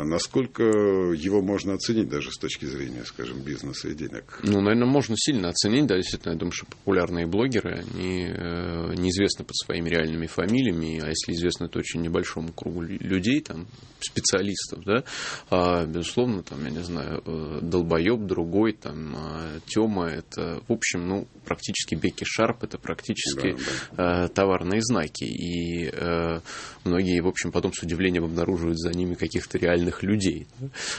Насколько его можно оценить даже с точки зрения, скажем, бизнеса и денег? Наверное, можно сильно оценить, да, действительно, я думаю, что популярные блогеры, они неизвестны под своими реальными фамилиями, а если известны, то очень небольшому кругу людей, там, специалистов, да, безусловно, там, я не знаю, долбоеб, другой, там, Тёма, это, в общем, практически Бекки Шарп, это практически товарные знаки, и многие, в общем, потом с удивлением обнаруживают за ними каких-то реальных людей.